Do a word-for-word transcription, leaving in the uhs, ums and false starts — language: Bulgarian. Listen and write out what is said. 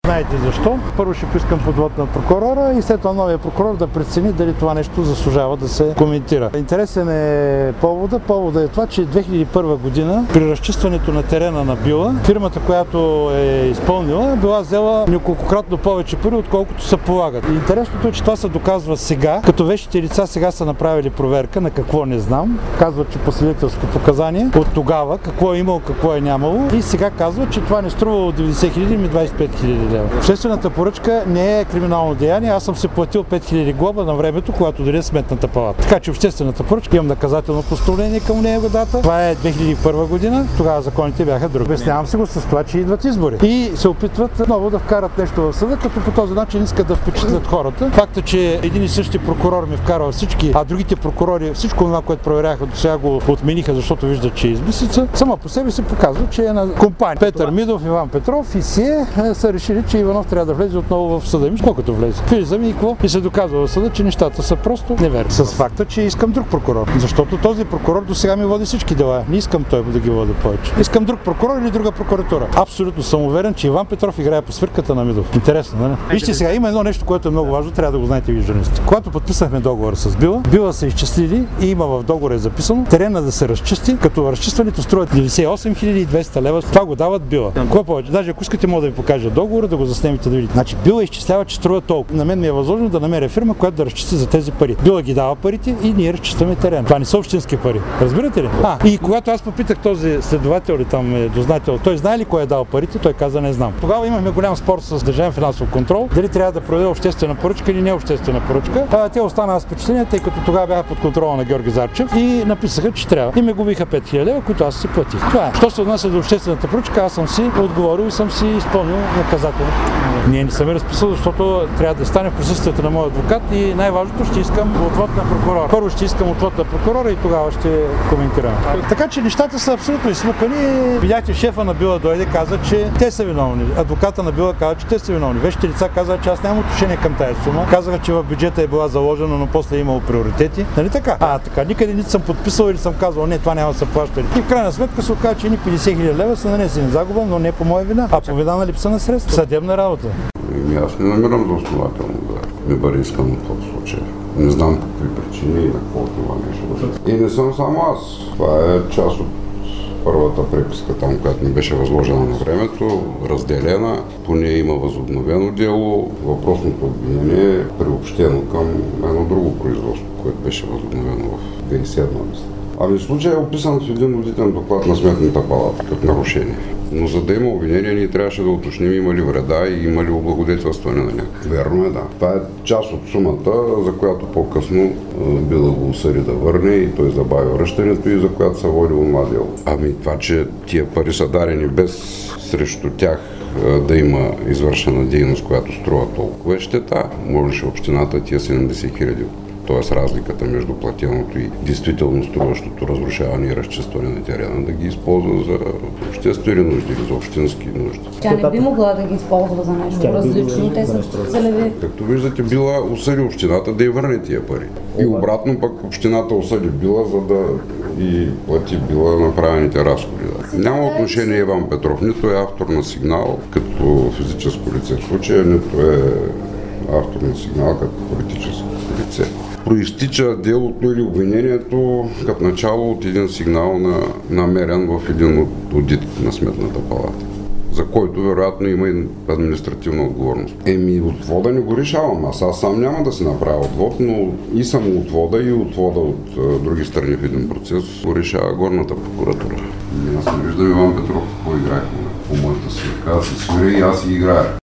Знаете защо? Първо ще поискам подвод на прокурора и след това новия прокурор да прецени дали това нещо заслужава да се коментира. Интересен е повода. Повода е това, че две хиляди и първа година при разчистването на терена на Била, фирмата, която е изпълнила, била взела неколкократно повече пари, отколкото се полагат. И интересното е, че това се доказва сега, като вещите лица сега са направили проверка на какво не знам. Казват, че по свидетелско показание от тогава какво е имало, какво е нямало и сега казват, че това не струва деветдесет хиляди, ми двадесет и пет хиляди лева. Обществената поръчка не е криминално деяние, аз съм се платил пет хиляди глоба на времето, когато дойде Сметната палата. Така че обществената поръчка, имам наказателно постановление към нея дата. Това е две хиляди и първа година, тогава законите бяха други. Обяснявам се го с това, че идват избори и се опитват отново да вкарат нещо в съда, като по този начин искат да впечатлят хората. Факта, че един и същи прокурор ми вкарва всички, а другите прокурори всичко това, което проверяха до сега, го отмениха, защото виждат, че е измислица, само по себе се показва, че е на компания. Петър Мидов, Иван Петров и Сие са решили, че Иванов трябва да влезе отново в съда. Мисля, колкото влезе. Влизаме и какво? И се доказва в съда, че нещата са просто неверни. С факта, че искам друг прокурор. Защото този прокурор до сега ми води всички дела. Не искам той да ги води повече. Искам друг прокурор или друга прокуратура. Абсолютно съм уверен, че Иван Петров играе по свирката на Мидов. Интересно, нали? Вижте сега, има едно нещо, което е много важно, трябва да го знаете ви, журналисти. Когато подписахме договор с Била, Била са изчислили и има в договора е записано терена да се разчисти, като разчистването струва деветдесет и осем хиляди и двеста лева. Това го дават Била. Какво повече? Даже ако искате, мога да ви покажа договора, да го заснемете да видите. Значи Била изчислява, че струва толкова. На мен ми е възложено да намеря фирма, която да разчисти за тези пари. Била ги дава парите и ние разчистваме терен. Това не са общински пари. Разбирате ли? А, и когато аз попитах този следовател или там е дознател, той знае ли кой е дал парите, той каза не знам. Тогава имахме голям спор с Държавен финансов контрол, дали трябва да проведе обществена поръчка или не обществена поръчка. А, те останаха с впечатление, тъй като тогава бяха под контрола на Георги Зарчев и написаха, че трябва. И ме губиха пет хиляди лева, които аз си платих. Това е. Що се отнася до обществената поръчка, аз съм си отговорил и съм си изпълнил наказателно. Ние не съм я разписал, защото трябва да стане в присъствието на моя адвокат и най-важното ще искам отвод на прокурора. Първо ще искам отвод на прокурора и тогава ще коментираме. Така че нещата са абсолютно изсмукани. Видяхте, шефа на Била дойде, каза, че те са виновни. Адвоката на Била каза, че те са виновни. Вещите лица каза, че аз нямам отношение към тази сума. Казаха, че в бюджета е била заложена, но после е имало приоритети. Нали така? А, така. Никъде нито съм подписал или съм казал, не, това няма да се плаща. И в крайна сметка се оказа, че ни петдесет хиляди лева са нанесени загуба, но не по моя вина, а по вина на липса на средства. Съдебна работа. Ами аз не намирам за основателно да ми бъде искано в този случай. Не знам какви причини и на какво това нещо. И не съм само аз. Това е част от първата преписка там, която ми беше възложена на времето, разделена, по нея има възобновено дело, въпросното обвинение е приобщено към едно друго производство, което беше възобновено в две хиляди и седма. Ами случай е описан в един одитен доклад на Сметната палата като нарушение. Но за да има обвинение, ние трябваше да уточним има ли вреда и има ли облагодетелстване на някакъв. Верно е, да. Това е част от сумата, за която по-късно Била го осъди да върне и той забави връщането и за която се води онова дело. Ами това, че тия пари са дарени без срещу тях да има извършена дейност, която струва толкова е щета, можеше общината тия седемдесет хиляди. Т.е. разликата между платеното и действително струващото разрушаване и разчистване на терена да ги използва за обществени нужди или за общински нужди. Тя не би могла да ги използва за нещо различно, те са целеви. Както виждате, Била осъди общината да й върне тия пари. И обратно пък общината осъди Била, за да и плати Била направените разходи. Няма отношение Иван Петров, нито е автор на сигнал като физическо лице в случая, нито е автор на сигнал като политическо лице. Проистича делото или обвинението като начало от един сигнал на, намерен в един от одитите на Сметната палата, за който вероятно има и административна отговорност. Еми, отвода не го решавам. Аз, аз сам няма да си направя отвод, но и само отвода и отвода от а, други страни в един процес го решава горната прокуратура. И аз не виждам Иван Петров какво играе по моята свирка. Аз си свиря и аз си играя.